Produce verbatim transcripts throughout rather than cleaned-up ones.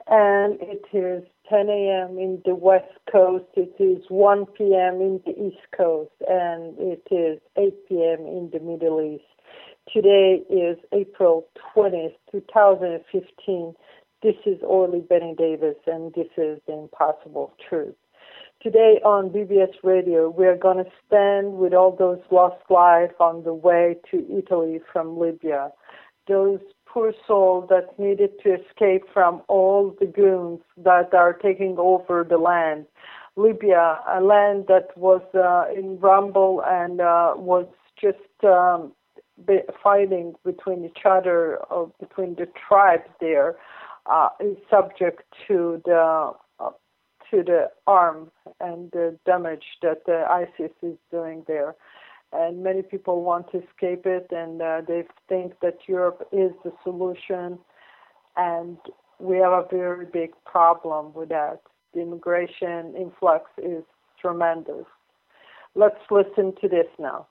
and it is ten a.m. in the West Coast, it is one p.m. in the East Coast, and it is eight p.m. in the Middle East. Today is April twentieth, twenty fifteen. This is Orly Benny Davis, and this is The Impossible Truth. Today on B B S Radio, we are going to stand with all those lost lives on the way to Italy from Libya, those poor souls that needed to escape from all the goons that are taking over the land. Libya, a land that was uh, in rumble and uh, was just um, fighting between each other, or between the tribes there, uh, is subject to the uh, to the arm and the damage that the ISIS is doing there. And many people want to escape it, and uh, they think that Europe is the solution, and we have a very big problem with that. The immigration influx is tremendous. Let's listen to this now.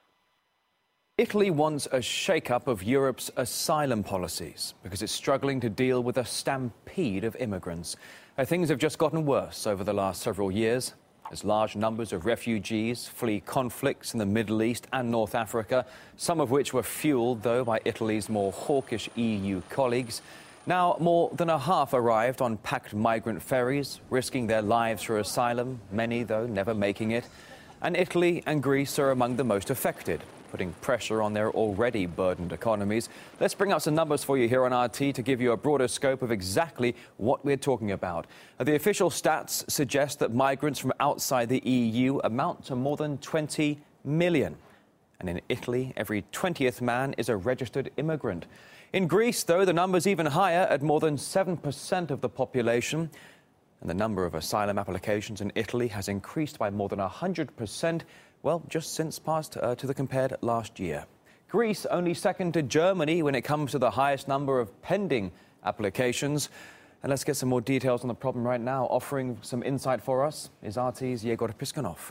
Italy wants a shake-up of Europe's asylum policies because it's struggling to deal with a stampede of immigrants. Uh, things have just gotten worse over the last several years as large numbers of refugees flee conflicts in the Middle East and North Africa, some of which were fueled, though, by Italy's more hawkish E U colleagues. Now, more than a half arrived on packed migrant ferries, risking their lives for asylum, many, though, never making it. And Italy and Greece are among the most affected, putting pressure on their already burdened economies. Let's bring up some numbers for you here on R T to give you a broader scope of exactly what we're talking about. The official stats suggest that migrants from outside the E U amount to more than twenty million. And in Italy, every twentieth man is a registered immigrant. In Greece, though, the number's even higher at more than seven percent of the population. And the number of asylum applications in Italy has increased by more than one hundred percent. Well, just since past uh, to the compared last year. Greece only second to Germany when it comes to the highest number of pending applications. And let's get some more details on the problem right now. Offering some insight for us is R T's Yegor Piskunov.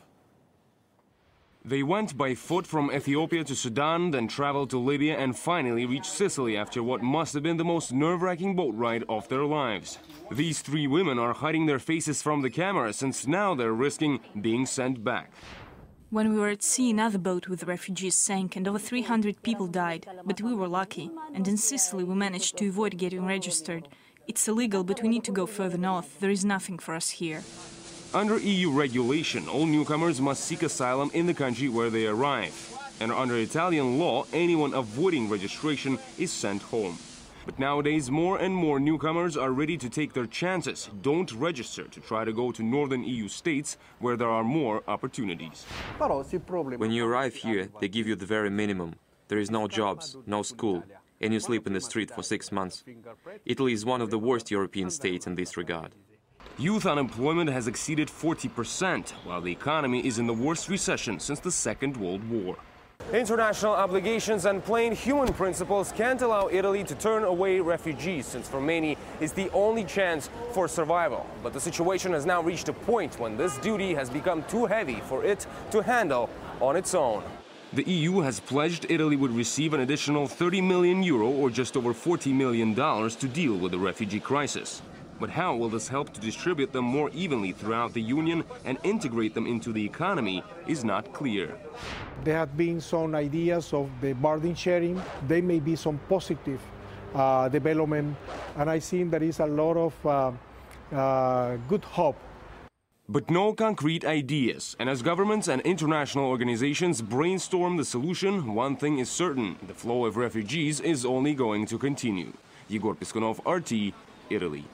They went by foot from Ethiopia to Sudan, then traveled to Libya and finally reached Sicily after what must have been the most nerve-wracking boat ride of their lives. These three women are hiding their faces from the camera since now they're risking being sent back. When we were at sea, another boat with refugees sank and over three hundred people died. But we were lucky. And in Sicily, we managed to avoid getting registered. It's illegal, but we need to go further north. There is nothing for us here. Under E U regulation, all newcomers must seek asylum in the country where they arrive. And under Italian law, anyone avoiding registration is sent home. But nowadays, more and more newcomers are ready to take their chances, don't register to try to go to northern E U states where there are more opportunities. When you arrive here, they give you the very minimum. There is no jobs, no school, and you sleep in the street for six months. Italy is one of the worst European states in this regard. Youth unemployment has exceeded forty percent, while the economy is in the worst recession since the Second World War. International obligations and plain human principles can't allow Italy to turn away refugees, since for many it's the only chance for survival. But the situation has now reached a point when this duty has become too heavy for it to handle on its own. The E U has pledged Italy would receive an additional thirty million euro, or just over forty million dollars, to deal with the refugee crisis. But how will this help to distribute them more evenly throughout the Union and integrate them into the economy is not clear. There have been some ideas of the burden sharing. There may be some positive uh, development, and I think there is a lot of uh, uh, good hope. But no concrete ideas. And as governments and international organizations brainstorm the solution, one thing is certain: the flow of refugees is only going to continue. Yegor Piskunov, R T, Italy.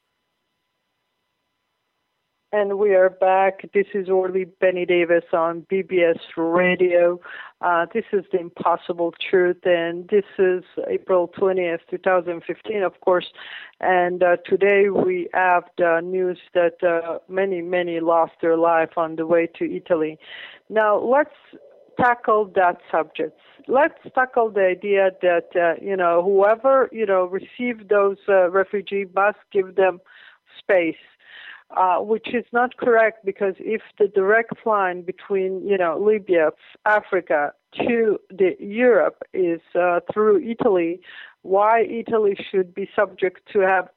And we are back. This is Orly Benny Davis on B B S Radio. Uh, this is The Impossible Truth, and this is April twentieth, twenty fifteen, of course. And uh, today we have the news that uh, many, many lost their life on the way to Italy. Now, let's tackle that subject. Let's tackle the idea that, uh, you know, whoever, you know, received those uh, refugees must give them space. Uh, which is not correct, because if the direct line between, you know, Libya, Africa to the Europe is uh, through Italy, why Italy should be subject to have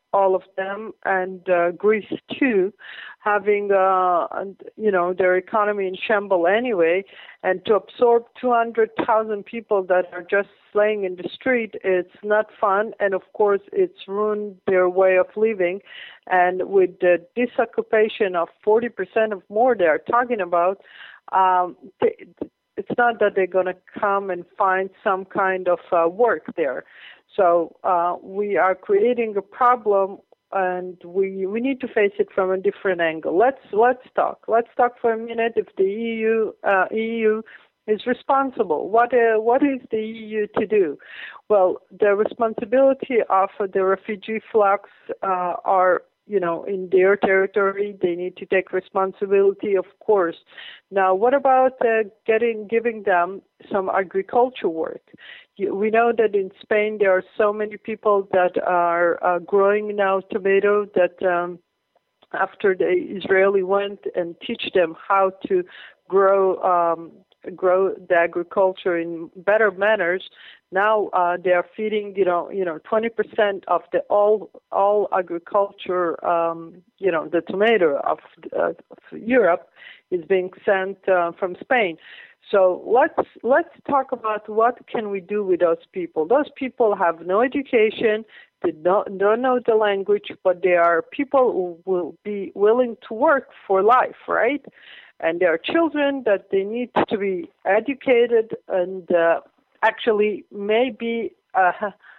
all of them, and uh, Greece too, having uh, you know their economy in shambles anyway, and to absorb two hundred thousand people that are just laying in the street, it's not fun, and of course it's ruined their way of living. And with the disoccupation of forty percent of more they're talking about, um, they, it's not that they're going to come and find some kind of uh, work there. So uh, we are creating a problem, and we we need to face it from a different angle. Let's let's talk. Let's talk for a minute. If the E U uh, E U is responsible, what uh, what is the E U to do? Well, the responsibility of the refugee flux uh, are, you know, in their territory. They need to take responsibility, of course. Now, what about uh, getting giving them some agriculture work? You, we know that in Spain there are so many people that are uh, growing now tomato that um, after the Israeli went and teach them how to grow um, grow the agriculture in better manners. Now uh, they are feeding, you know, you know, twenty percent of the all all agriculture, um, you know, the tomato of, uh, of Europe is being sent uh, from Spain. So let's let's talk about what can we do with those people. Those people have no education, they don't, don't know the language, but they are people who will be willing to work for life, right? And there are children that they need to be educated and uh, actually maybe, uh,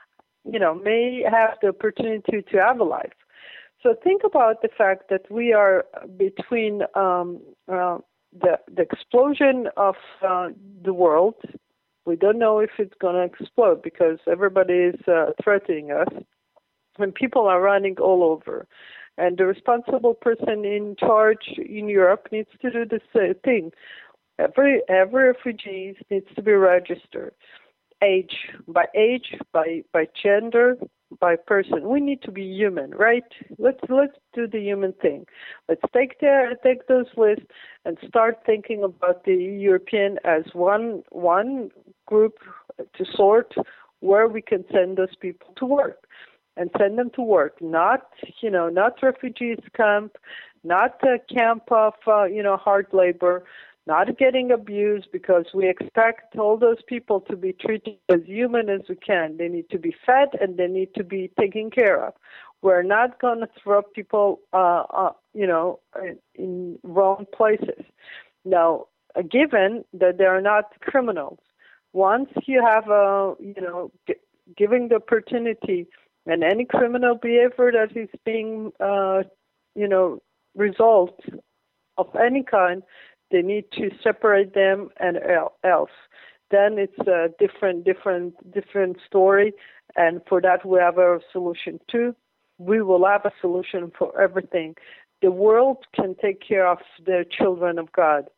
you know, may have the opportunity to have a life. So think about the fact that we are between um, uh, the, the explosion of uh, the world. We don't know if it's going to explode because everybody is uh, threatening us, and people are running all over. And the responsible person in charge in Europe needs to do the same thing. Every every refugee needs to be registered, age by age, by by gender, by person. We need to be human, right? Let's let's do the human thing. Let's take the take those lists and start thinking about the European as one one group to sort where we can send those people to work. And send them to work, not, you know, not refugees camp, not a camp of, uh, you know, hard labor, not getting abused, because we expect all those people to be treated as human as we can. They need to be fed and they need to be taken care of. We're not going to throw people, uh, uh, you know, in wrong places. Now, uh, given that they are not criminals, once you have, a, you know, g- giving the opportunity. And any criminal behavior that is being, uh, you know, result of any kind, they need to separate them and else. Then it's a different, different, different story. And for that, we have a solution too. We will have a solution for everything. The world can take care of the children of God.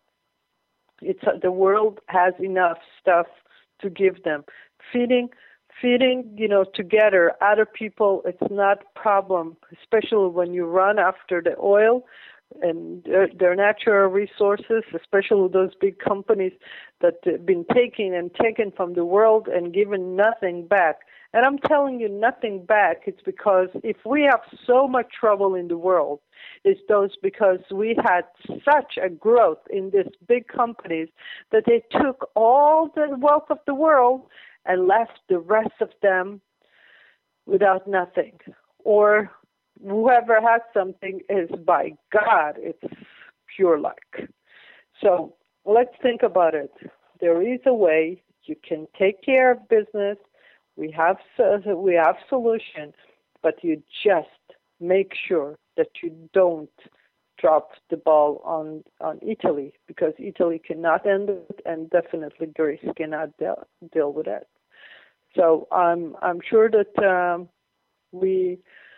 It's uh, the world has enough stuff to give them. Feeding. Feeding, you know, together other people, it's not a problem, especially when you run after the oil and their, their natural resources, especially those big companies that have been taking and taken from the world and given nothing back. And I'm telling you nothing back, it's because if we have so much trouble in the world, it's those because we had such a growth in these big companies that they took all the wealth of the world and left the rest of them without nothing. Or whoever has something is by God, it's pure luck. So let's think about it. There is a way you can take care of business. We have we have solution, but you just make sure that you don't drop the ball on, on Italy, because Italy cannot end it, and definitely Greece cannot deal, deal with it. So I'm I'm sure that um, we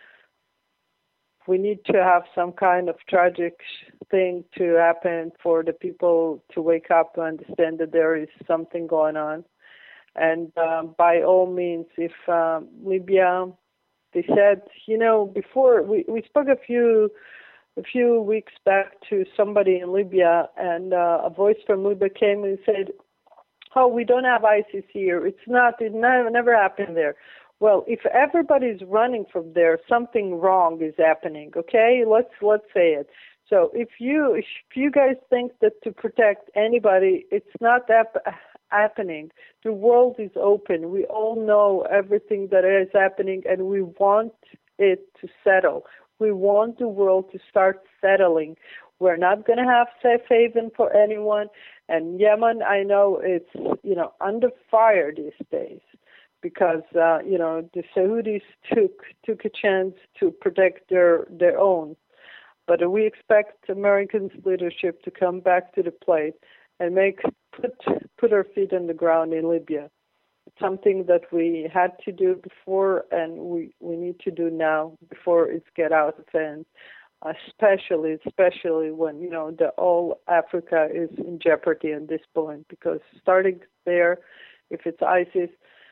we need to have some kind of tragic thing to happen for the people to wake up and understand that there is something going on. And um, by all means, if um, Libya, they said, you know, before we, we spoke a few a few weeks back to somebody in Libya, and uh, a voice from Libya came and said, oh, we don't have ISIS here. It's not, it never, never happened there. Well, if everybody's running from there, something wrong is happening. Okay, let's let's say it. So if you if you guys think that to protect anybody, it's not that happening. The world is open. We all know everything that is happening, and we want it to settle. We want the world to start settling. We're not going to have safe haven for anyone. And Yemen, I know it's, you know, under fire these days because, uh, you know, the Saudis took took a chance to protect their, their own. But we expect Americans' leadership to come back to the plate and make put put our feet on the ground in Libya. It's something that we had to do before, and we, we need to do now before it get out of hand. Especially, especially when you know the whole Africa is in jeopardy at this point. Because starting there, if it's ISIS,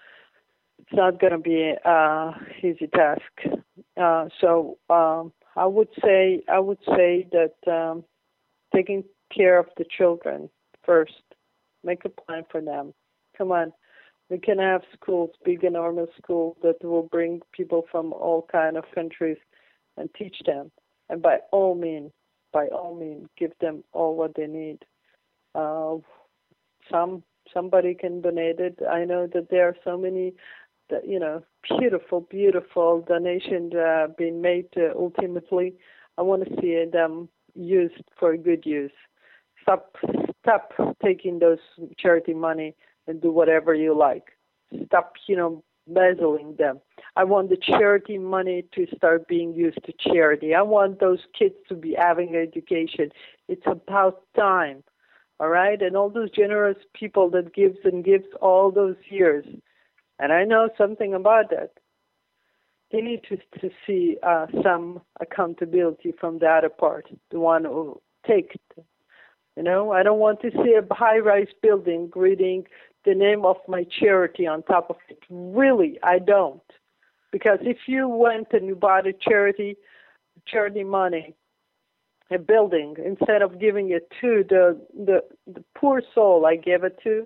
it's not going to be an easy task. Uh, so um, I would say I would say that um, taking care of the children first. Make a plan for them. Come on. We can have schools, big, enormous schools that will bring people from all kind of countries and teach them. And by all means, by all means, give them all what they need. Uh, some somebody can donate it. I know that there are so many, that, you know, beautiful, beautiful donations uh, being made. Uh, ultimately, I want to see them used for good use. Stop, stop taking those charity money and do whatever you like. Stop, you know, embezzling them. I want the charity money to start being used to charity. I want those kids to be having education. It's about time, all right? And all those generous people that gives and gives all those years, and I know something about that, they need to, to see uh, some accountability from the other part, the one who takes it. You know, I don't want to see a high-rise building reading the name of my charity on top of it. Really, I don't. Because if you went and you bought a charity, charity money, a building, instead of giving it to the, the, the poor soul I gave it to,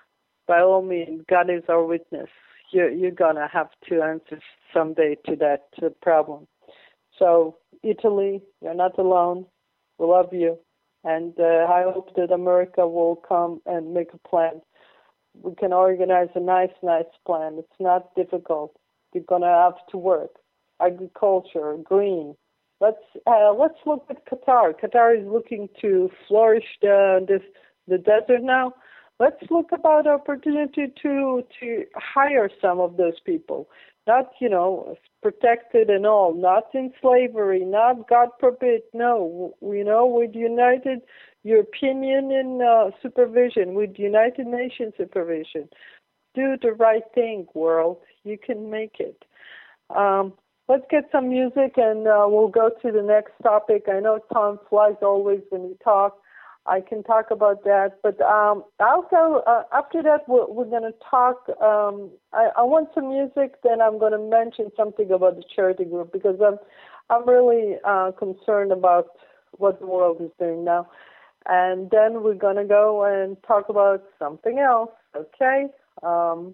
by all means, God is our witness. You're, you're going to have to answer someday to that uh, problem. So, Italy, you're not alone. We love you. And uh, I hope that America will come and make a plan. We can organize a nice, nice plan. It's not difficult. You're going to have to work. Agriculture, green. Let's uh, let's look at Qatar. Qatar is looking to flourish the this, the desert now. Let's look about opportunity to to hire some of those people. Not, you know, protected and all, not in slavery, not, God forbid, no. You know, with United European Union uh, supervision, with United Nations supervision. Do the right thing, world. You can make it. Um, let's get some music and uh, we'll go to the next topic. I know time flies always when we talk. I can talk about that, but um, I'll go, uh, after that we're, we're going to talk, um, I, I want some music, then I'm going to mention something about the charity group, because I'm, I'm really uh, concerned about what the world is doing now. And then we're going to go and talk about something else, okay? Um,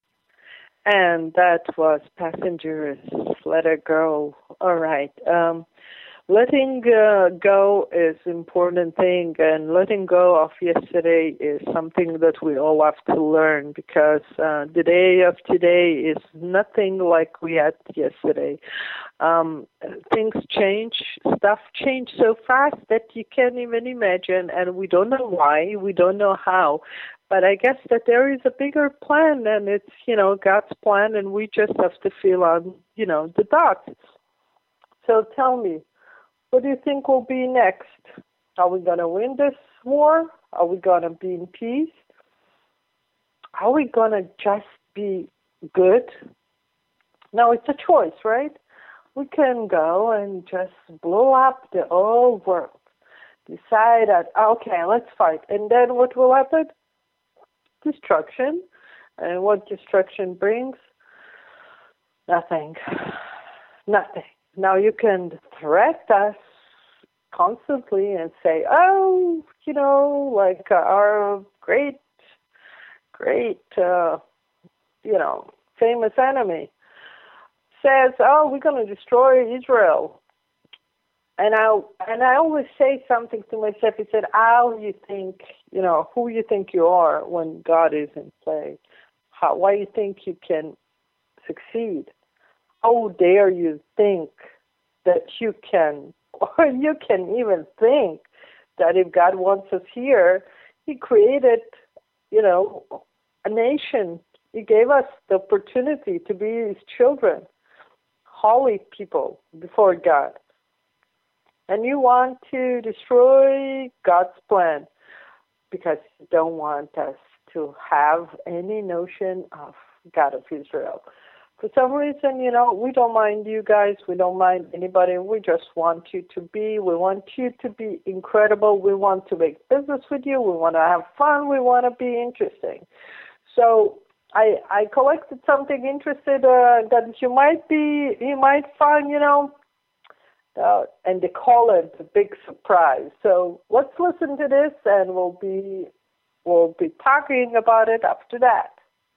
and that was Passengers, Let It Go. All right. Um, Letting uh, go is an important thing, and letting go of yesterday is something that we all have to learn, because uh, the day of today is nothing like we had yesterday. Um, things change, stuff change so fast that you can't even imagine, and we don't know why, we don't know how. But I guess that there is a bigger plan, and it's, you know, God's plan, and we just have to feel on, you know, the dots. So tell me, what do you think will be next? Are we going to win this war? Are we going to be in peace? Are we going to just be good? Now, it's a choice, right? We can go and just blow up the whole world. Decide that, okay, let's fight. And then what will happen? Destruction. And what destruction brings? Nothing. Nothing. Now you can threat us constantly and say, oh, you know, like uh, our great, great, uh, you know, famous enemy. says, oh, we're going to destroy Israel. And I and I always say something to myself. He said, how you think, you know, who you think you are when God is in play? How, why you think you can succeed? How dare you think that you can, or you can even think that if God wants us here, He created, you know, a nation. He gave us the opportunity to be His children, holy people before God. And you want to destroy God's plan because you don't want us to have any notion of God of Israel. For some reason, you know, we don't mind you guys. We don't mind anybody. We just want you to be. We want you to be incredible. We want to make business with you. We want to have fun. We want to be interesting. So I I collected something interested uh, that you might be, you might find, you know, Uh, and they call it the big surprise. So let's listen to this, and we'll be we'll be talking about it after that.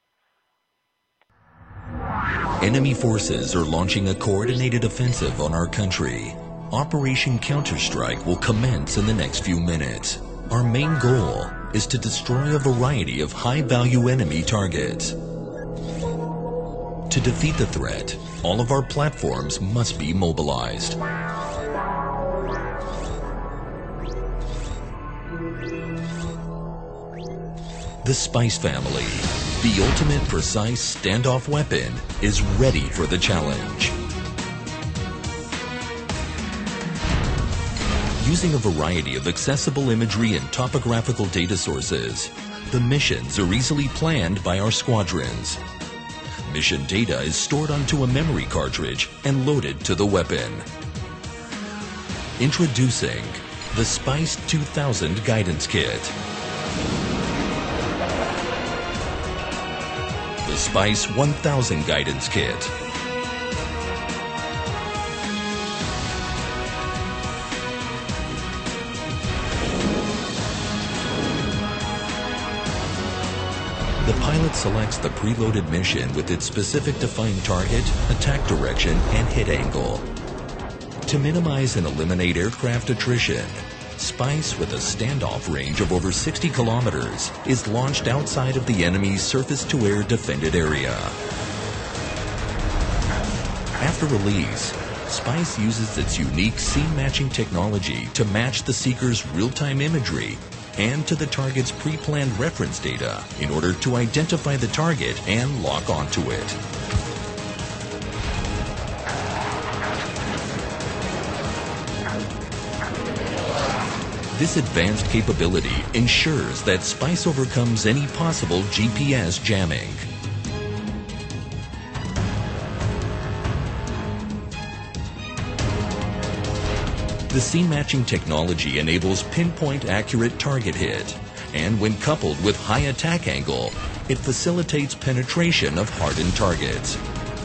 Enemy forces are launching a coordinated offensive on our country. Operation Counterstrike will commence in the next few minutes. Our main goal is to destroy a variety of high-value enemy targets. To defeat the threat, all of our platforms must be mobilized. The Spice family, the ultimate precise standoff weapon, is ready for the challenge. Using a variety of accessible imagery and topographical data sources, the missions are easily planned by our squadrons. Mission data is stored onto a memory cartridge and loaded to the weapon. Introducing the Spice two thousand Guidance Kit. The Spice one thousand Guidance Kit. The pilot selects the preloaded mission with its specific defined target, attack direction, and hit angle. To minimize and eliminate aircraft attrition, Spice, with a standoff range of over sixty kilometers, is launched outside of the enemy's surface-to-air defended area. After release, Spice uses its unique scene-matching technology to match the seeker's real-time imagery and to the target's pre-planned reference data in order to identify the target and lock onto it. This advanced capability ensures that Spice overcomes any possible G P S jamming. The scene-matching technology enables pinpoint accurate target hit, and when coupled with high attack angle, it facilitates penetration of hardened targets.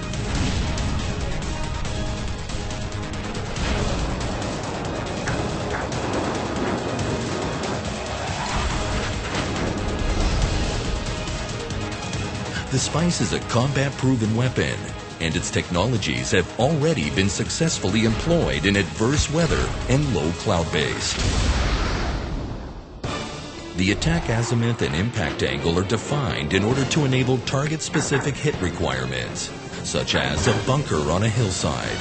The Spice is a combat-proven weapon, and its technologies have already been successfully employed in adverse weather and low cloud base. The attack azimuth and impact angle are defined in order to enable target-specific hit requirements, such as a bunker on a hillside.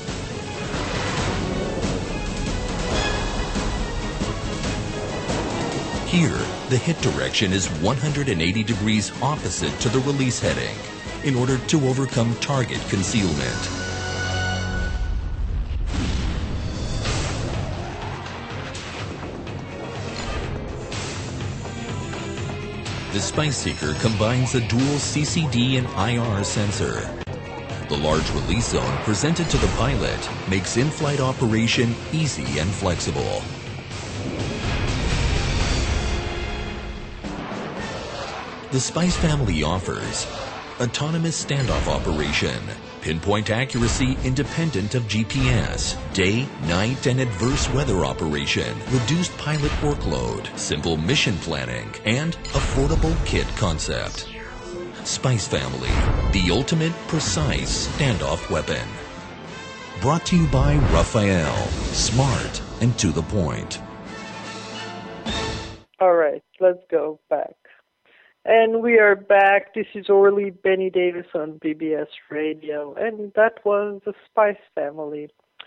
Here, the hit direction is one hundred eighty degrees opposite to the release heading in order to overcome target concealment. The Spice Seeker combines a dual C C D and I R sensor. The large release zone presented to the pilot makes in-flight operation easy and flexible. The Spice family offers autonomous standoff operation, pinpoint accuracy independent of G P S, day, night, and adverse weather operation, reduced pilot workload, simple mission planning, and affordable kit concept. Spice Family, the ultimate precise standoff weapon. Brought to you by Rafael, smart and to the point. All right, let's go back. And we are back. This is Orly Benny Davis on B B S Radio, and that was the Spice Family.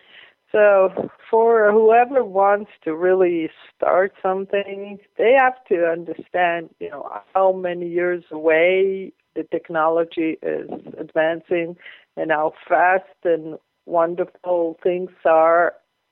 So for whoever wants to really start something, they have to understand, you know, how many years away the technology is advancing and how fast and wonderful things are,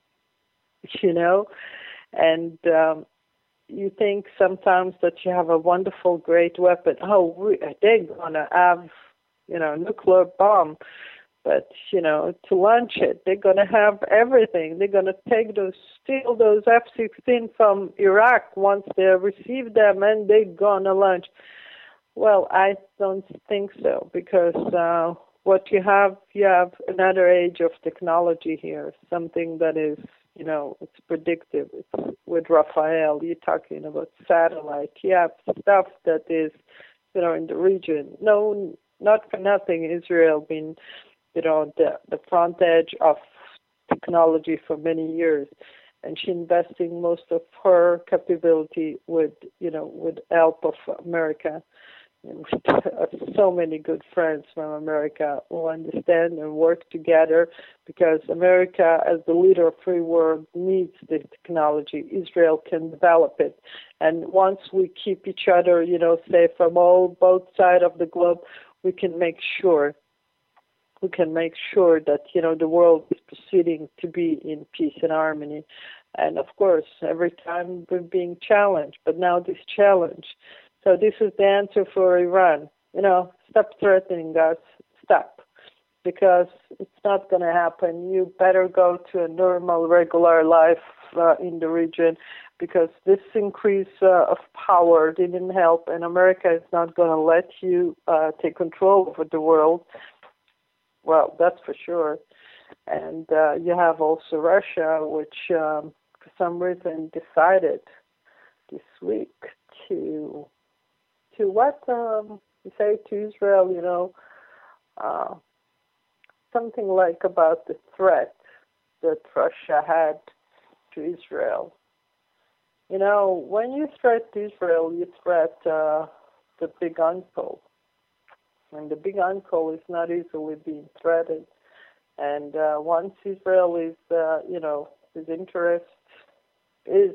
you know, and um, you think sometimes that you have a wonderful, great weapon. Oh, we, they're going to have, you know, a nuclear bomb. But, you know, to launch it, they're going to have everything. They're going to take those, steal those F sixteen from Iraq once they receive them, and they're going to launch. Well, I don't think so, because uh, what you have, you have another age of technology here, something that is, you know, it's predictive. It's with Rafael, you're talking about satellite. You have stuff that is, you know, in the region. No, not for nothing, Israel been, you know, the, the front edge of technology for many years. And she's investing most of her capability with, you know, with help of America. And so many good friends from America who understand and work together, because America, as the leader of free world, needs the technology. Israel can develop it. And once we keep each other, you know, safe from all, both sides of the globe, we can make sure We can make sure that, you know, the world is proceeding to be in peace and harmony. And of course, every time we're being challenged, but now this challenge. So this is the answer for Iran. You know, stop threatening us. Stop. Because it's not going to happen. You better go to a normal, regular life uh, in the region, because this increase uh, of power didn't help, and America is not going to let you uh, take control over the world. Well, that's for sure. And uh, you have also Russia, which um, for some reason decided this week to, to what, um, you say to Israel, you know, uh, something like about the threat that Russia had to Israel. You know, when you threat Israel, you threat uh, the big uncle. And the big uncle is not easily being threatened. And uh, once Israel is, uh, you know, his interest is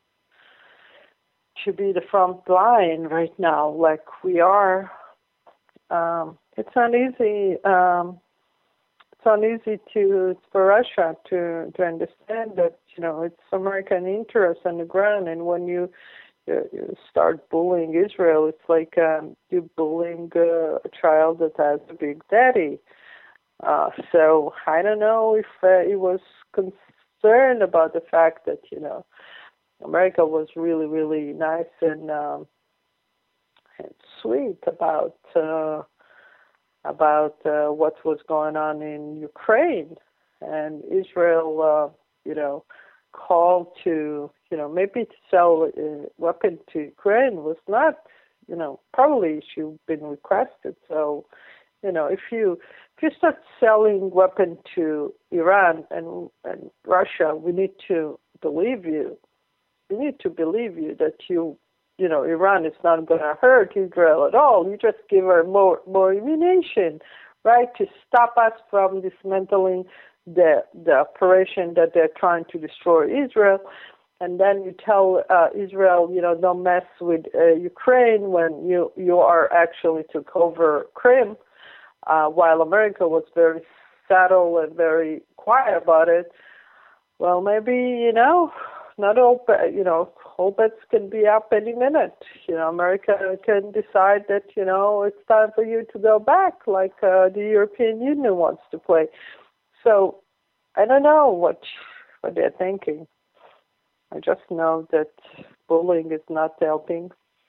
to be the front line right now, like we are, um, it's not easy. Um, it's not easy to for Russia to to understand that, you know, it's American interest on the ground, and when you you start bullying Israel, it's like um, you're bullying uh, a child that has a big daddy. Uh, so I don't know if uh, he was concerned about the fact that, you know, America was really, really nice and, um, and sweet about uh, about uh, what was going on in Ukraine, and Israel, uh, you know, called to, you know, maybe to sell a weapon to Ukraine was not, you know, probably should have been requested. So, you know, if you if you start selling weapon to Iran and and Russia, we need to believe you. We need to believe you that you, you know, Iran is not going to hurt Israel at all. You just give her more more ammunition, right, to stop us from dismantling the the operation that they're trying to destroy Israel. And then you tell uh, Israel, you know, don't mess with uh, Ukraine when you you are actually took over Crimea, uh, while America was very subtle and very quiet about it. Well, maybe, you know, not all, you know, all bets can be up any minute. You know, America can decide that, you know, it's time for you to go back, like uh, the European Union wants to play. So I don't know what what they're thinking. I just know that bullying is not helping.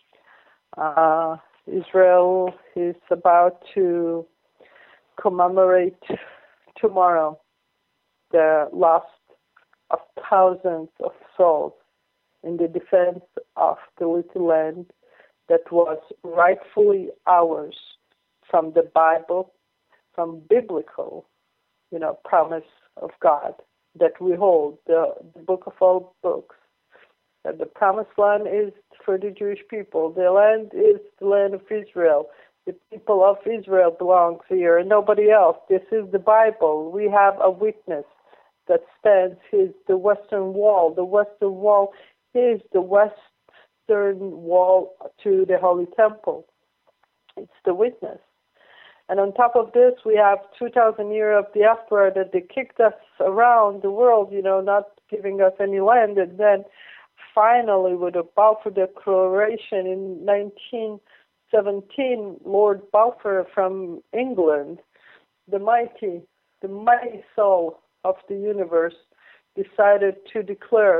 Uh, Israel is about to commemorate tomorrow the loss of thousands of souls in the defense of the little land that was rightfully ours from the Bible, from biblical, you know, promise of God that we hold, the, the book of all books, that the promised land is for the Jewish people. The land is the land of Israel. The people of Israel belongs here and nobody else. This is the Bible. We have a witness that stands. Is the Western Wall. The Western Wall is the Western Wall to the Holy Temple. It's the witness. And on top of this, we have two thousand years of diaspora that they kicked us around the world, you know, not giving us any land. And then finally, with the Balfour Declaration in nineteen seventeen, Lord Balfour from England, the mighty, the mighty soul of the universe, decided to declare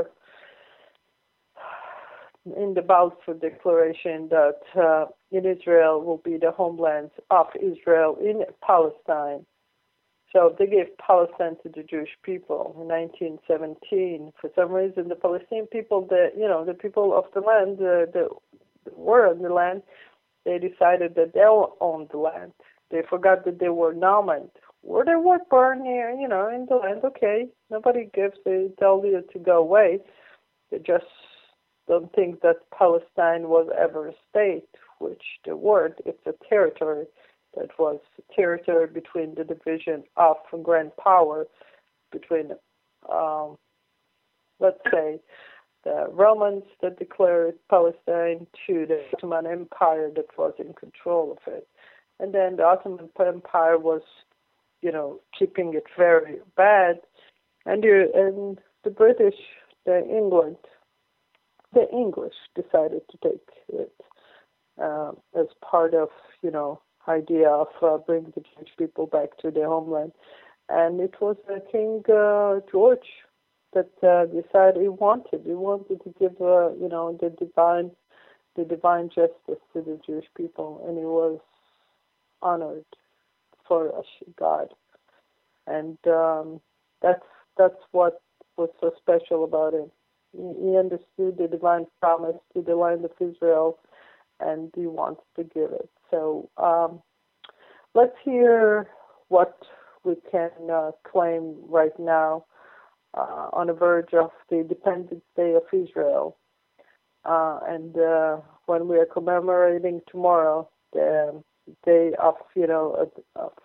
in the Balfour Declaration that uh, in Israel will be the homelands of Israel in Palestine. So they gave Palestine to the Jewish people in nineteen seventeen. For some reason, the Palestinian people, the you know, the people of the land, uh, the, the were on the land, they decided that they owned the land. They forgot that they were nomads. Or they were born here, you know, in the land. Okay, nobody gives. They tell you to go away. They just don't think that Palestine was ever a state, which the word, it's a territory that was a territory between the division of grand power, between, um, let's say, the Romans that declared Palestine to the Ottoman Empire that was in control of it. And then the Ottoman Empire was, you know, keeping it very bad. And the, and the British, the England, the English decided to take it uh, as part of, you know, idea of uh, bringing the Jewish people back to their homeland. And it was uh, King uh, George that uh, decided he wanted. He wanted to give, uh, you know, the divine, the divine justice to the Jewish people, and he was honored for God. And um, that's that's what was so special about him. He understood the divine promise to the land of Israel, and he wants to give it. So um, let's hear what we can uh, claim right now uh, on the verge of the Independence Day of Israel. Uh, and uh, when we are commemorating tomorrow the day of, you know, a, a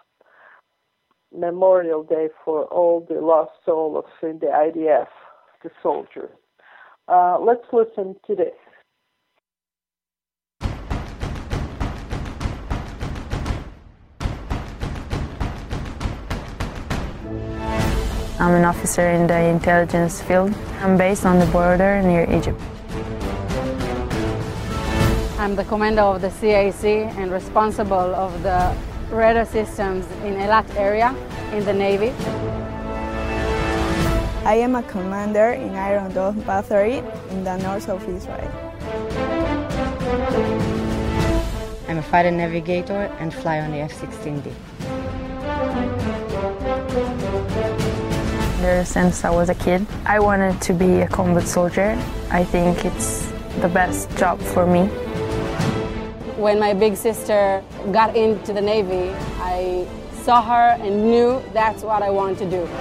Memorial Day for all the lost soul of the I D F, the soldiers. Uh, let's listen to this. I'm an officer in the intelligence field. I'm based on the border near Egypt. I'm the commander of the C I C and responsible of the radar systems in Eilat area in the Navy. I am a commander in Iron Dome Battery in the north of Israel. I'm a fighter navigator and fly on the F sixteen D. Ever since I was a kid, I wanted to be a combat soldier. I think it's the best job for me. When my big sister got into the Navy, I saw her and knew that's what I wanted to do.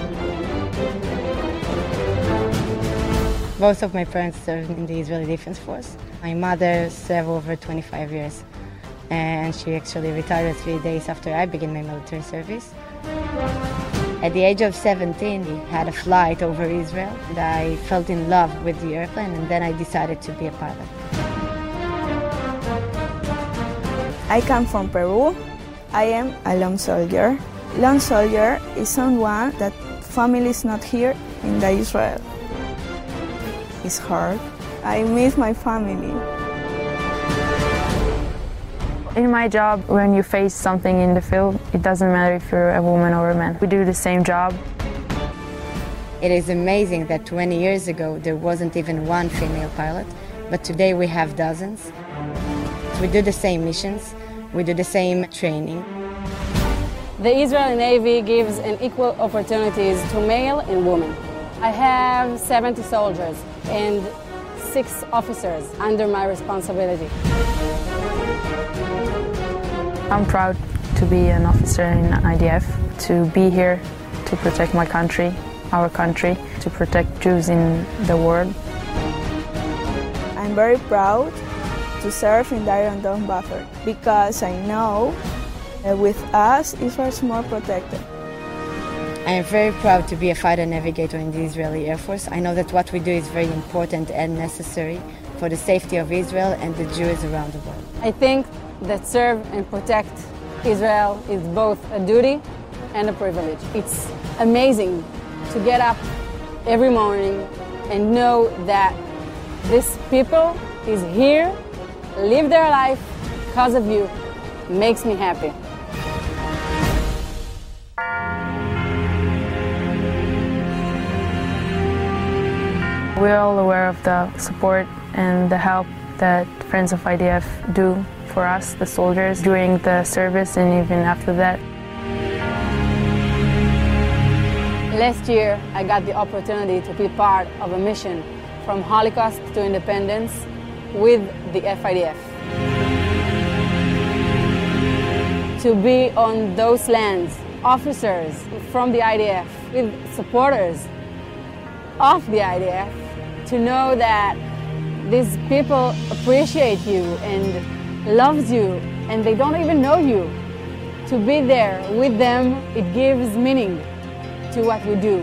Both of my parents served in the Israeli Defense Force. My mother served over twenty-five years, and she actually retired three days after I began my military service. At the age of seventeen, I had a flight over Israel, and I fell in love with the airplane, and then I decided to be a pilot. I come from Peru. I am a lone soldier. Lone soldier is someone that family is not here in the Israel. It's hard. I miss my family. In my job, when you face something in the field, it doesn't matter if you're a woman or a man. We do the same job. It is amazing that twenty years ago there wasn't even one female pilot, but today we have dozens. We do the same missions, we do the same training. The Israeli Navy gives an equal opportunities to male and women. I have seventy soldiers and six officers under my responsibility. I'm proud to be an officer in I D F, to be here to protect my country, our country, to protect Jews in the world. I'm very proud to serve in the Iron Dome buffer because I know that with us, Israel is more protected. I am very proud to be a fighter navigator in the Israeli Air Force. I know that what we do is very important and necessary for the safety of Israel and the Jews around the world. I think that serve and protect Israel is both a duty and a privilege. It's amazing to get up every morning and know that this people is here, live their life because of you. It makes me happy. We're all aware of the support and the help that Friends of I D F do for us, the soldiers, during the service and even after that. Last year, I got the opportunity to be part of a mission from Holocaust to independence with the F I D F. To be on those lands, officers from the I D F, with supporters of the I D F, to know that these people appreciate you and loves you and they don't even know you. To be there with them, it gives meaning to what we do.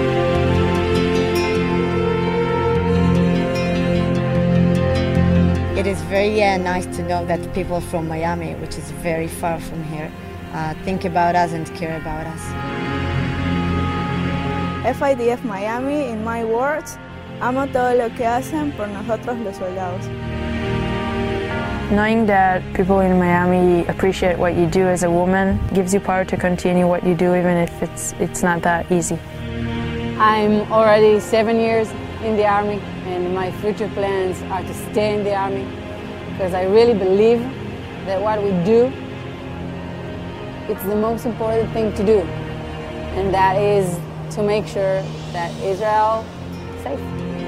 It is very uh, nice to know that people from Miami, which is very far from here, uh, think about us and care about us. F I D F Miami, in my words, amo todo lo que hacen por nosotros los soldados. Knowing that people in Miami appreciate what you do as a woman gives you power to continue what you do even if it's, it's not that easy. I'm already seven years in the Army and my future plans are to stay in the Army because I really believe that what we do, it's the most important thing to do, and that is to make sure that Israel is safe.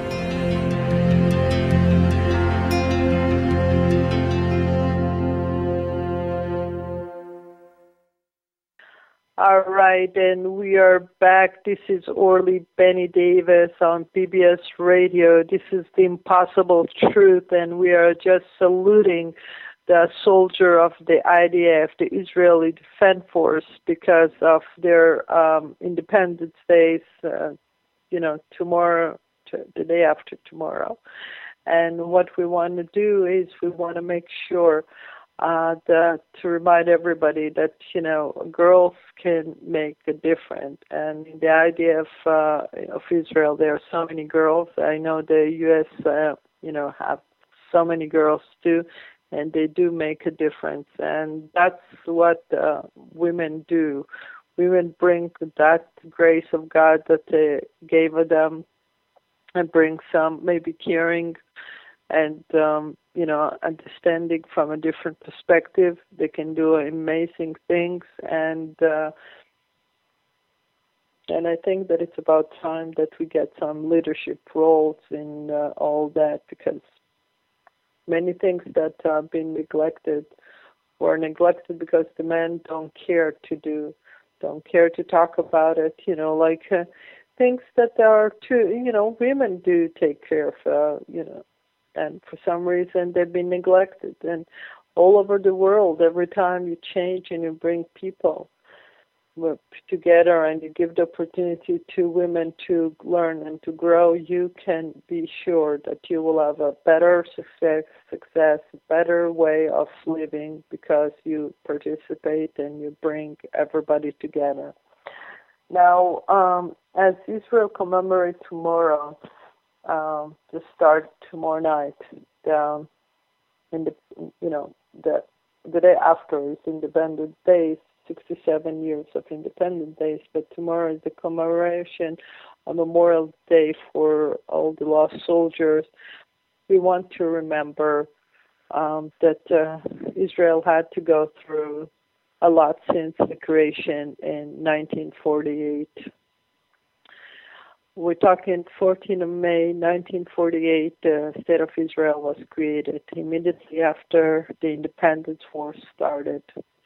All right, and we are back. This is Orly Benny Davis on P B S Radio. This is The Impossible Truth, and we are just saluting the soldier of the I D F, the Israeli Defense Force, because of their um, Independence Days, uh, you know, tomorrow, to the day after tomorrow. And what we want to do is we want to make sure Uh, that, to remind everybody that, you know, girls can make a difference. And in the idea of, uh, of Israel, there are so many girls. I know the U S, uh, you know, have so many girls too, and they do make a difference. And that's what uh, women do. Women bring that grace of God that they gave them and bring some maybe caring and, um, you know, understanding from a different perspective. They can do amazing things, and uh, and I think that it's about time that we get some leadership roles in uh, all that, because many things that have been neglected were neglected because the men don't care to do, don't care to talk about it, you know, like uh, things that are too, you know, women do take care of, uh, you know, and for some reason they've been neglected. And all over the world, every time you change and you bring people together and you give the opportunity to women to learn and to grow, you can be sure that you will have a better success, success, better way of living, because you participate and you bring everybody together. Now, um, as Israel commemorates tomorrow, Um, to start tomorrow night, um, in the you know the the day after is Independence Day, sixty-seven years of Independence Days. But tomorrow is the commemoration, a Memorial Day for all the lost soldiers. We want to remember um, that uh, Israel had to go through a lot since the creation in nineteen forty-eight. We're talking fourteenth of May, nineteen forty-eight, the uh, State of Israel was created. Immediately after the Independence War started,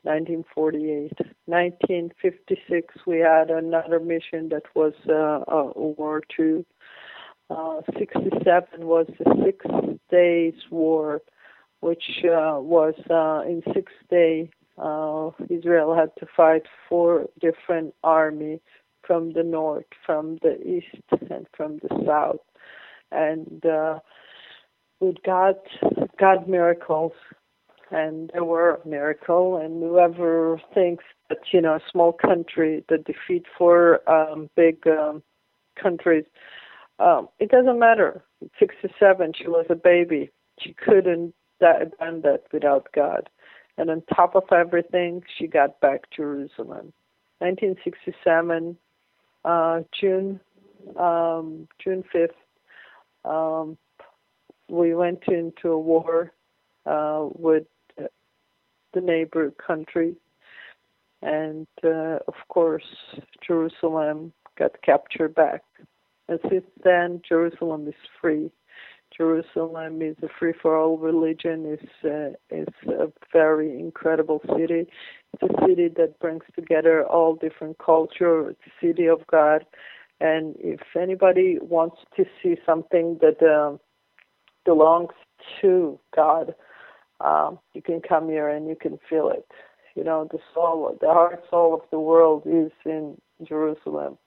nineteen forty-eight. nineteen fifty-six, we had another mission that was uh, uh, World War Two. Uh, sixty-seven was the Six Days War, which uh, was uh, in six days, uh, Israel had to fight four different armies from the north, from the east, and from the south. And uh, with God, God miracles, and there were miracles, and whoever thinks that, you know, a small country that defeat four um, big um, countries, um, it doesn't matter. At sixty-seven, she was a baby. She couldn't have done that without God. And on top of everything, she got back Jerusalem. nineteen sixty-seven, uh, June, um, June fifth, um, we went into a war uh, with the neighbor country, and uh, of course Jerusalem got captured back. And since then, Jerusalem is free. Jerusalem is a free-for-all religion. It's, uh, it's a very incredible city. It's a city that brings together all different culture. It's a city of God. And if anybody wants to see something that uh, belongs to God, um, you can come here and you can feel it. You know, the soul, the heart soul of the world is in Jerusalem.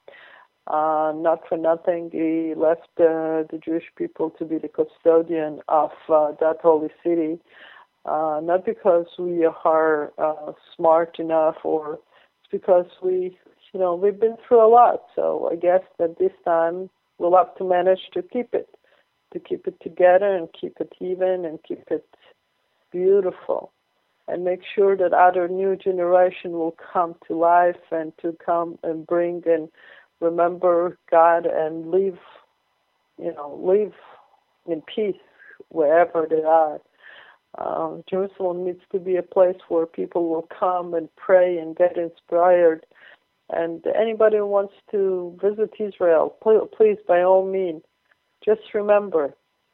Uh, not for nothing, he left uh, the Jewish people to be the custodian of uh, that holy city. Uh, not because we are uh, smart enough, or it's because we, you know, we've been through a lot. So I guess that this time we'll have to manage to keep it, to keep it together and keep it even and keep it beautiful, and make sure that other new generation will come to life and to come and bring and remember God and live, you know, live in peace wherever they are. Uh, Jerusalem needs to be a place where people will come and pray and get inspired. And anybody who wants to visit Israel, please, please, by all means, just remember,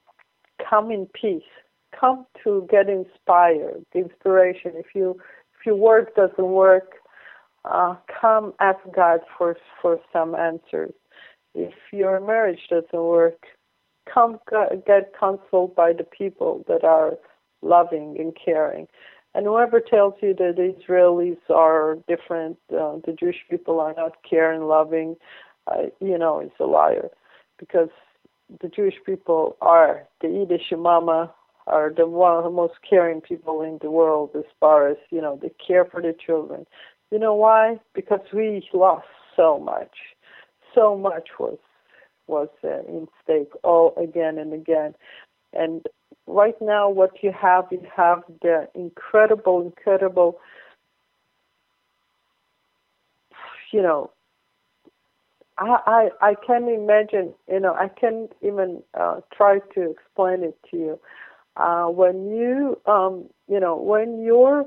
come in peace. Come to get inspired, inspiration. If you if your work doesn't work, uh, come ask God for for some answers. If your marriage doesn't work, come get counseled by the people that are loving and caring. And whoever tells you that the Israelis are different, uh, the Jewish people are not caring, loving, uh, you know, is a liar, because the Jewish people are the Yiddish mama. Are the one of the most caring people in the world, as far as, you know, they care for their children. You know why? Because we lost so much. So much was was uh, in stake all again and again. And right now what you have, you have the incredible, incredible, you know, I, I, I can't imagine, you know, I can't even uh, try to explain it to you. Uh, when you, um, you know, when your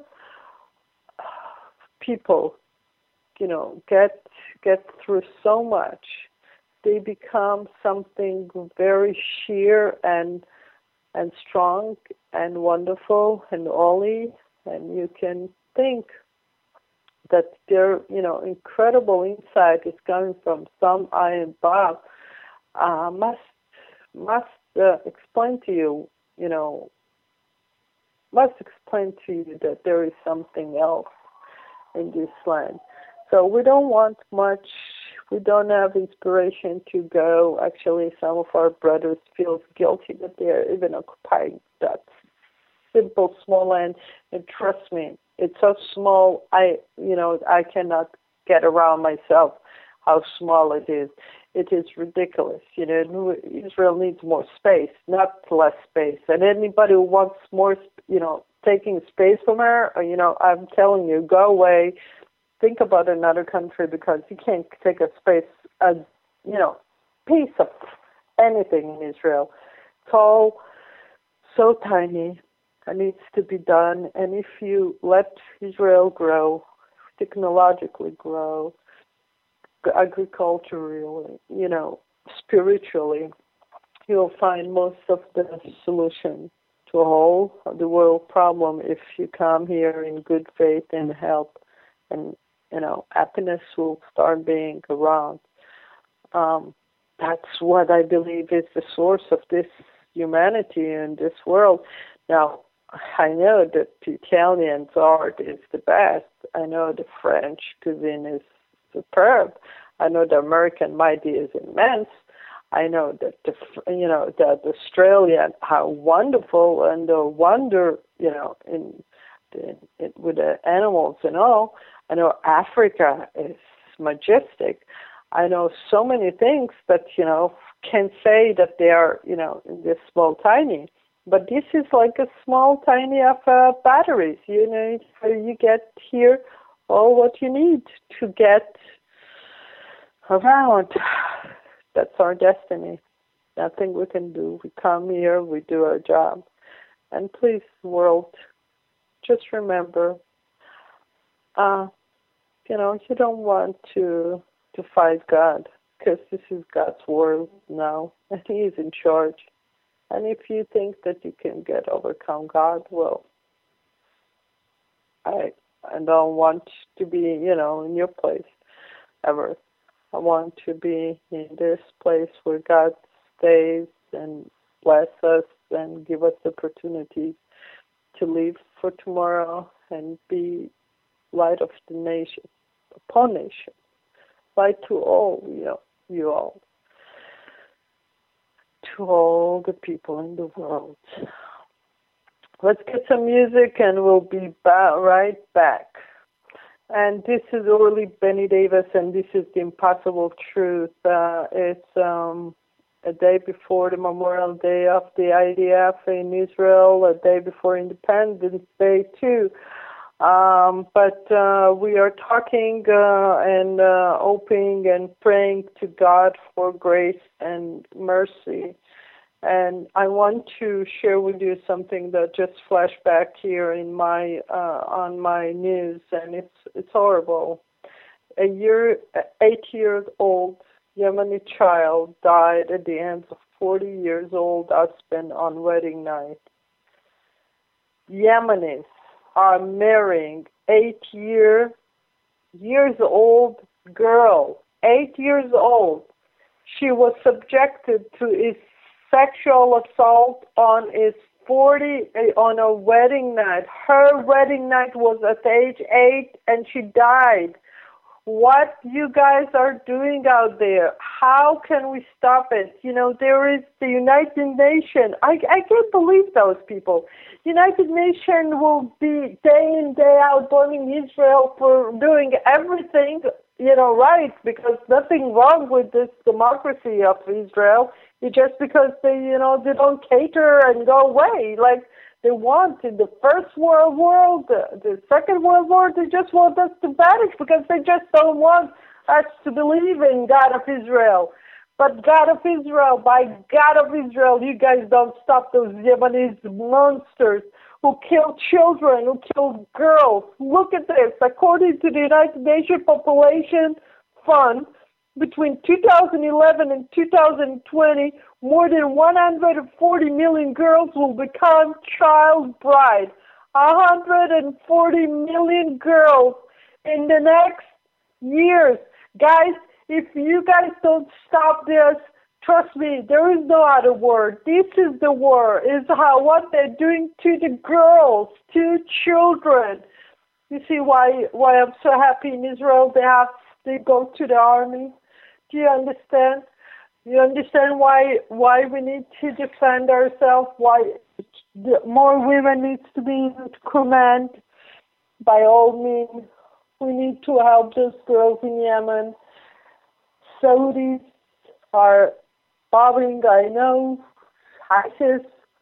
people, you know, get get through so much, they become something very sheer and and strong and wonderful and holy, and you can think that their, you know, incredible insight is coming from some eye above. Uh, must must uh, explain to you. You know, must explain to you that there is something else in this land. So we don't want much, we don't have inspiration to go. Actually, some of our brothers feel guilty that they're even occupying that simple small land. And trust me, it's so small, I, you know, I cannot get around myself how small it is. It is ridiculous. You know, Israel needs more space, not less space. And anybody who wants more, you know, taking space from her, you know, I'm telling you, go away. Think about another country, because you can't take a space, a, you know, piece of anything in Israel. It's all so tiny and needs to be done. And if you let Israel grow, technologically grow, agriculturally, you know, spiritually, you'll find most of the solution to whole the world problem if you come here in good faith and help, and you know happiness will start being around. Um, that's what I believe is the source of this humanity in this world. Now, I know that the Italian's art is the best. I know the French cuisine is superb. I know the American mighty is immense. I know that the you know that the Australian are wonderful and the wonder you know in, in, in with the animals and all. I know Africa is majestic. I know so many things that you know can say that they are you know in this small tiny, but this is like a small tiny of uh, batteries. You know, so you get here all what you need to get around. That's our destiny. Nothing we can do. We come here, we do our job. And please, world, just remember, uh, you know, you don't want to to fight God, because this is God's world now, and He is in charge. And if you think that you can get overcome God, well, I I don't want to be, you know, in your place ever. I want to be in this place where God stays and bless us and give us the opportunity to live for tomorrow and be light of the nation, upon nation, light to all, you know, you all, to all the people in the world. Let's get some music and we'll be ba- right back. And this is Orly Benny Davis, and this is The Impossible Truth. Uh, it's um, a day before the Memorial Day of the I D F in Israel, a day before Independence Day, too. Um, but uh, we are talking uh, and uh, hoping and praying to God for grace and mercy. And I want to share with you something that just flashed back here in my uh, on my news, and it's it's horrible. A year, eight years old Yemeni child died at the hands of forty years old husband on wedding night. Yemenis are marrying eight year years old girl, eight years old. She was subjected to his sexual assault on his forty on a wedding night. Her wedding night was at age eight, and she died. What you guys are doing out there? How can we stop it? You know, there is the United Nations. I I can't believe those people. United Nations will be day in day out blaming Israel for doing everything, you know, right, because nothing wrong with this democracy of Israel. It's just because they, you know, they don't cater and go away like they want in the First World War, the, the Second World War. They just want us to vanish because they just don't want us to believe in God of Israel. But God of Israel, by God of Israel, you guys don't stop those Yemenis monsters who kill children, who kill girls. Look at this. According to the United Nations Population Fund, between two thousand eleven and two thousand twenty, more than one hundred forty million girls will become child brides. one hundred forty million girls in the next years. Guys, if you guys don't stop this, trust me, there is no other word. This is the word, is how what they're doing to the girls, to children. You see why why I'm so happy in Israel they have they go to the army. Do you understand? You understand why why we need to defend ourselves? Why the more women needs to be in command? By all means, we need to help those girls in Yemen. Saudis are bombing, I know, ISIS.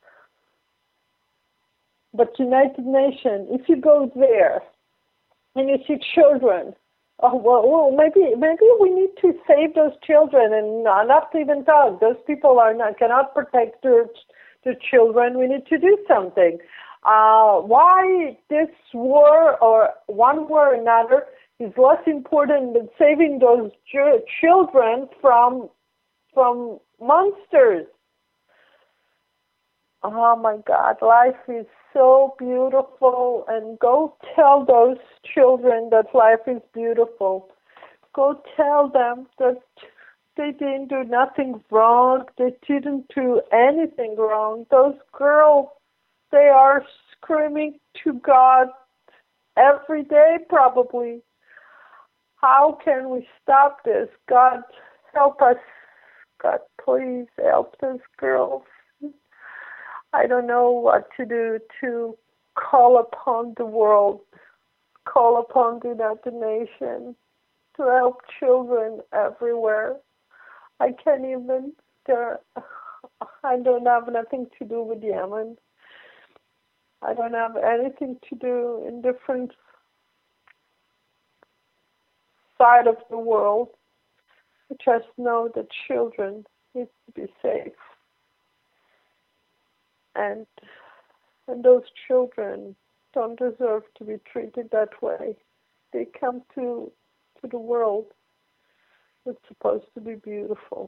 But United Nations, if you go there and you see children, oh, well, well, maybe maybe we need to save those children and not, not even talk. Those people are not cannot protect their, their children. We need to do something. Uh, why this war or one war or another is less important than saving those ch- children from from monsters. oh my God, life is so beautiful, and go tell those children that life is beautiful. Go tell them that they didn't do nothing wrong. They didn't do anything wrong. Those girls, they are screaming to God every day probably. How can we stop this? God, help us. God, please help those girls. I don't know what to do to call upon the world, call upon the United Nations to help children everywhere. I can't even, there, I don't have nothing to do with Yemen. I don't have anything to do in different side of the world. I just know that children need to be safe. And and those children don't deserve to be treated that way. They come to to the world. It's supposed to be beautiful.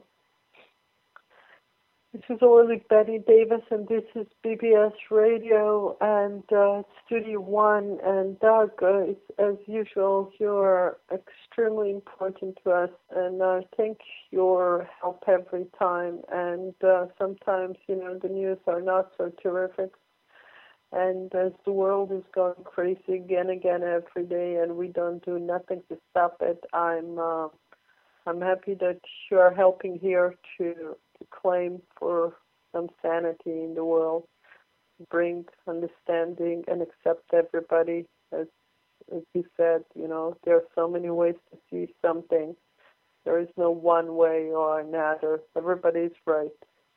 This is Orly Betty Davis, and this is B B S Radio and uh, Studio One. And Doug, uh, as usual, you're extremely important to us, and I think your help every time. And uh, sometimes, you know, the news are not so terrific. And as the world is going crazy again, again, every day, and we don't do nothing to stop it, I'm uh, I'm happy that you are helping here to, to claim for some sanity in the world, bring understanding and accept everybody. As as you said, you know, there are so many ways to see something. There is no one way or another. Everybody is right.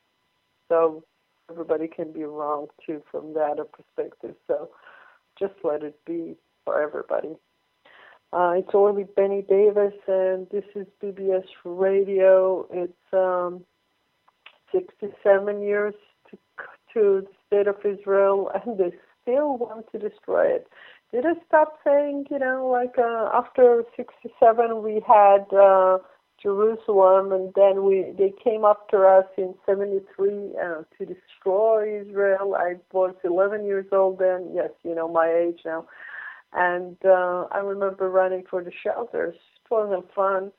So everybody can be wrong too from that perspective. So just let it be for everybody. Uh, it's Orly Benny Davis, and this is B B S Radio. It's um, sixty-seven years to, to the state of Israel, and they still want to destroy it. They just stop saying, you know, like uh, after sixty-seven we had uh, Jerusalem, and then we they came after us in seventy-three uh, to destroy Israel. I was eleven years old then. Yes, you know, my age now. And uh, I remember running for the shelters. It wasn't fun.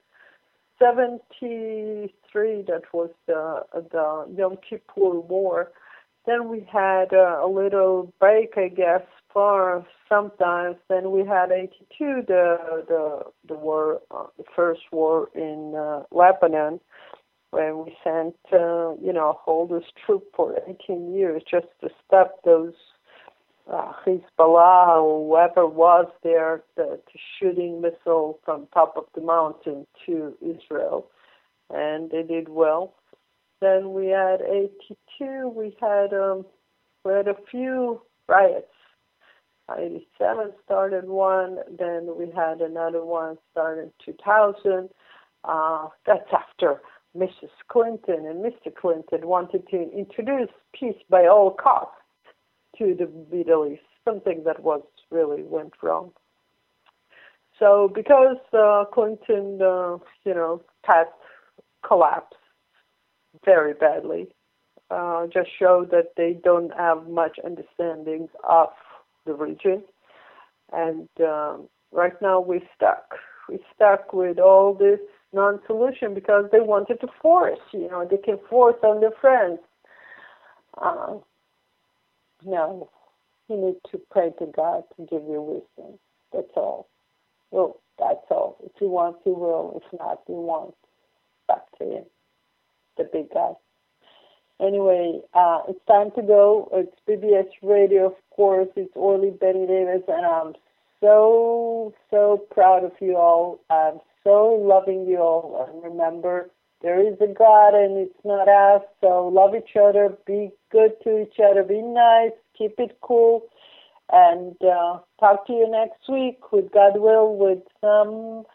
seventy-three, that was the, the Yom Kippur War. Then we had uh, a little break, I guess, for sometimes. Then we had eighty-two, the the the war, uh, the first war in uh, Lebanon, when we sent, uh, you know, hold this troop for eighteen years just to stop those Uh, Hezbollah or whoever was there the, to shooting missiles from top of the mountain to Israel, and they did well. Then we had eighty-two. We had um, we had a few riots. eighty-seven started one. Then we had another one started in two thousand. Uh, that's after Missus Clinton and Mister Clinton wanted to introduce peace by all costs to the Middle East, something that was really went wrong. So because uh, Clinton, uh, you know, path collapsed very badly, uh, just showed that they don't have much understanding of the region. And um, right now we're stuck. We're stuck with all this non-solution because they wanted to force, you know, they can force on their friends. Uh, No, you need to pray to God to give you wisdom. That's all. Well, that's all. If you want, you will. If not, you won't. Back to him, the big guy. Anyway, uh, it's time to go. It's B B S Radio, of course. It's Orly Betty Davis, and I'm so, so proud of you all. I'm so loving you all. And remember, there is a God, and it's not us, so love each other, be good to each other, be nice, keep it cool, and uh, talk to you next week with God will, with some